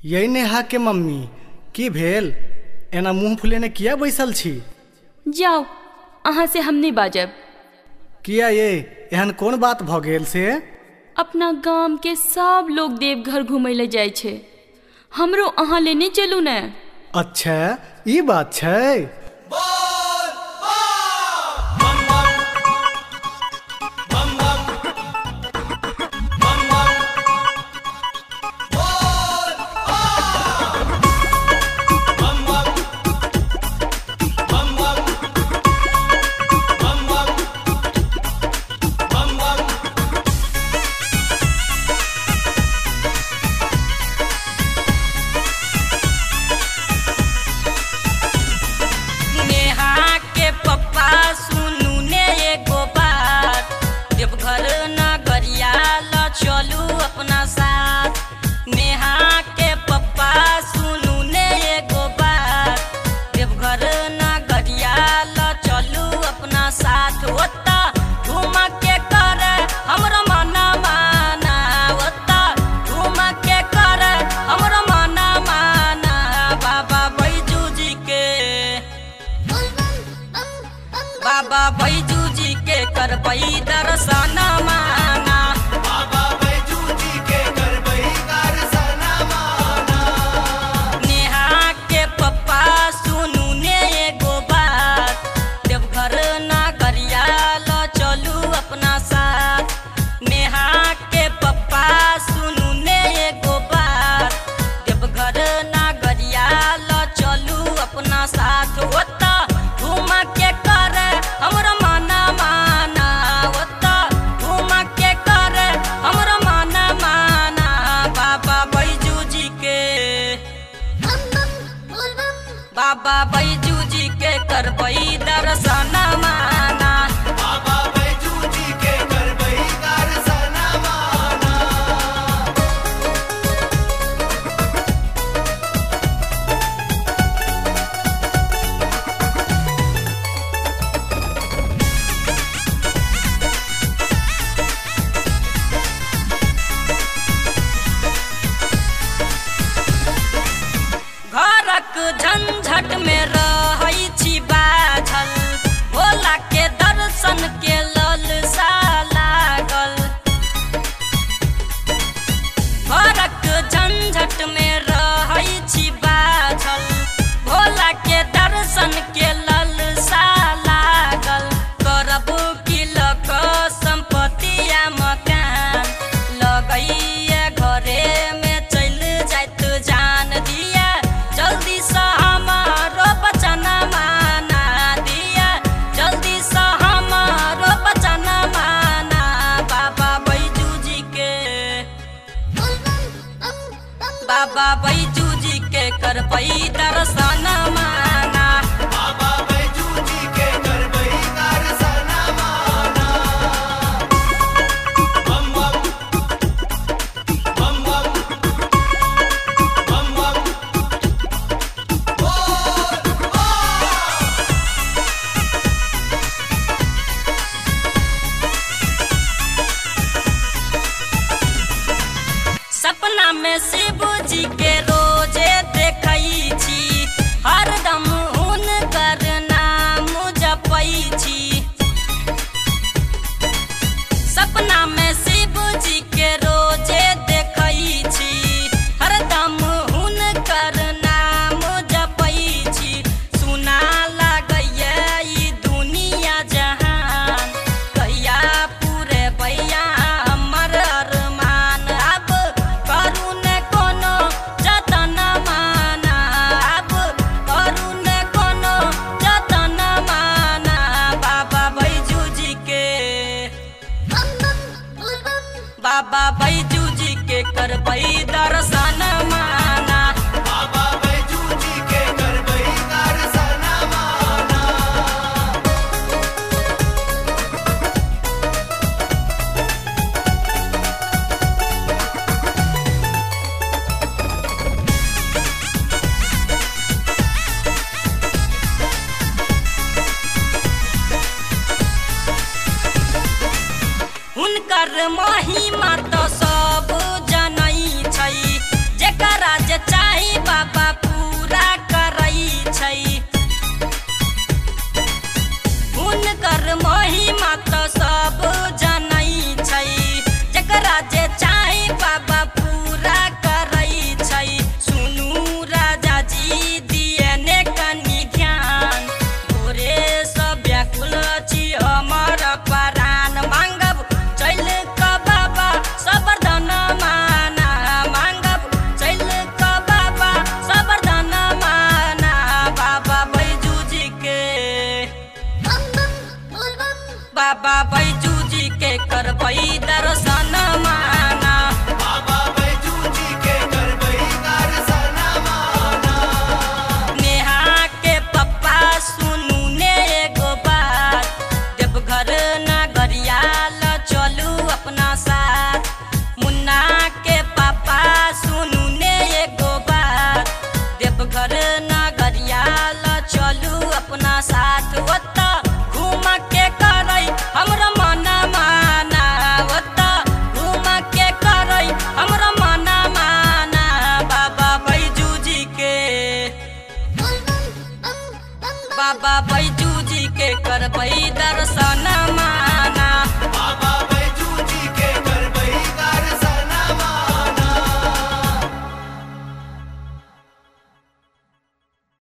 यही नेहा के मम्मी की भेल एना मुँह फुलेने किया बैसल छी? जाओ अहाँ से हम नहीं बाजब। किया ये एहन कौन बात भ गेल से? अपना गाम के सब लोग देवघर घूमे ले जाय छे, हमरो अहाँ लेने चलू ने। अच्छा ई बात छै। बाबा बैजू जी के करबई दर्शन माना, बाबा बैजू जी के करबई दर्शन माना। नेहा के पप्पा सुनू ने एगो बात, देवघर नगरिया ल चलू अपना साथ। नेहा के पप्पा सुनू ने एगो बात, देवघर नगरिया ल चलू अपना साथ। ओता घूम के करे हमरा माना माना, ओता घूम के करे हमरा माना माना। बाबा बैजू जी के, बाबा बैजू जी के करबई दर्शन माना, बाबा बैजू जी के करबई दर्शन माना। घरक झंझट में रहै छी बाझल, भोला के दर्शन के लालसा लागल। घरक झंझट में रहै छी बाझल, भोला के दर्शन के लालसा लागल। करब की लक संपत्ति या मकान, लगैया घरे में चल जाइत जान। दिया जल्दी से हमारो बचन माना, दिया जल्दी से हमारो बचन माना। बाबा बैजू जी के, बाबा बैजू जी के करबई दर्शन माना, बाबा बैजू जी के करबई दर्शन माना। बम बम बम बम बम सपना में शिव जी के रोजे देखै छी, हरदम हुनकर नाम जपै छी। सपना में शिव जी के रोजे देखै छी, हरदम हुनकर नाम जपै छी। सुना लागैया ई दुनिया जहान, कहिया पूरे बैया हमर अरमान। अब करू ने कोनो जतन माना, अब करू ने कोनो जतन माना। बाबा बैजू जी के, बाबा बैजू जी के करबई दर्शन माना, बाबा बैजू जी के करबई दर्शन माना। हुनकर महिमा तो सब जनै छै, जेकरा जे बाबा बैजू जी के करबई दर्शन माना बाबा बैजू जी के करबई दर्शन माना। नेहा के पप्पा सुनू ने एगो बात, देवघर नगरिया ल चलू अपना साथ। मुन्ना के पापा सुनू ने एगो बात, देवघर नगरिया ल चलू अपना साथ। ओत्ता घूम के करई हमरा मन माना, ओत्ता घूम के करई हमरा मन माना बाबा बैजू जी के, बाबा बैजू जी के करबई दर्शन माना।